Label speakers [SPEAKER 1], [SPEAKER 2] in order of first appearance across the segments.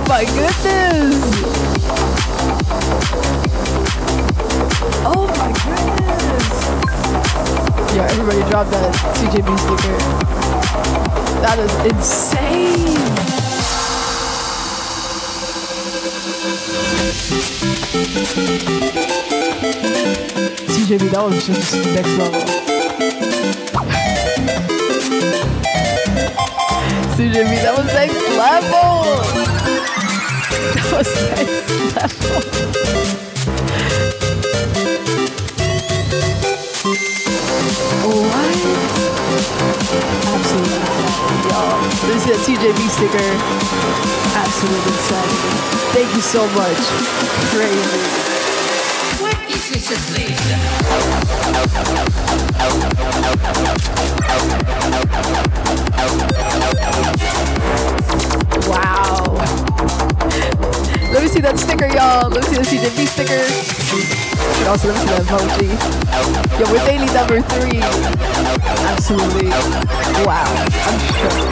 [SPEAKER 1] my goodness! Oh my goodness! Yeah, everybody drop that CJB sticker. That is insane! CJB, that was just next level. CJB, that was next level! That was next level. What? Absolutely insanity, y'all. This is a TJB sticker. Absolute insanity. Thank you so much. Crazy.
[SPEAKER 2] What is this place?
[SPEAKER 1] Wow. Let me see that sticker, y'all. Let me see the CJB sticker. And also, let me see that emoji. Yo, we're daily number 3. Absolutely. Wow. I'm shook.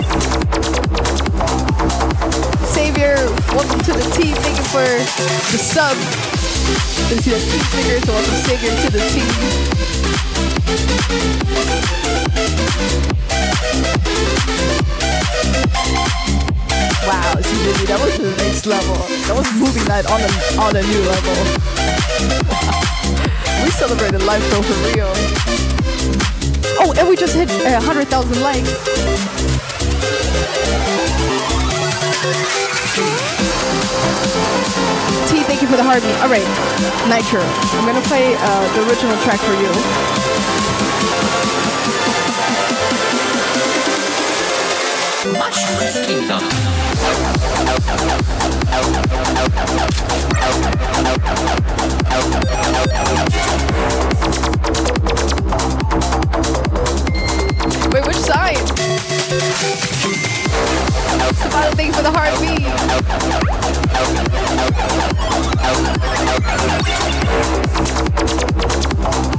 [SPEAKER 1] Savior, welcome to the team. Thank you for the sub. Let me see that team sticker. So welcome Savior to the team. Wow, CJB, that was the next level. That was movie night on a new level. We celebrated life though for real. Oh, and we just hit 100,000 likes. T, thank you for the heartbeat. All right, Nitro, I'm gonna play the original track for you.
[SPEAKER 2] Mushroom Kingdom.
[SPEAKER 1] Wait, which side? Sabado, thank you for the heartbeat.